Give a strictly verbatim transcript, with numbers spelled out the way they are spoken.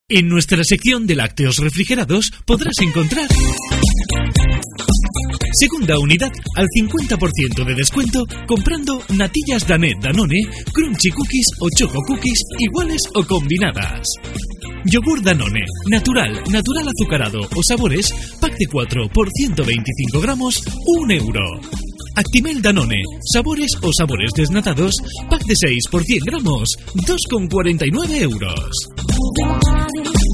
En nuestra sección de lácteos refrigerados podrás encontrar segunda unidad al cincuenta por ciento de descuento comprando natillas Danet Danone, Crunchy Cookies o Choco Cookies iguales o combinadas. Yogur Danone, natural, natural azucarado o sabores, pack de cuatro por ciento veinticinco gramos, un euro. Actimel Danone, sabores o sabores desnatados, pack de seis por cien gramos, dos con cuarenta y nueve euros.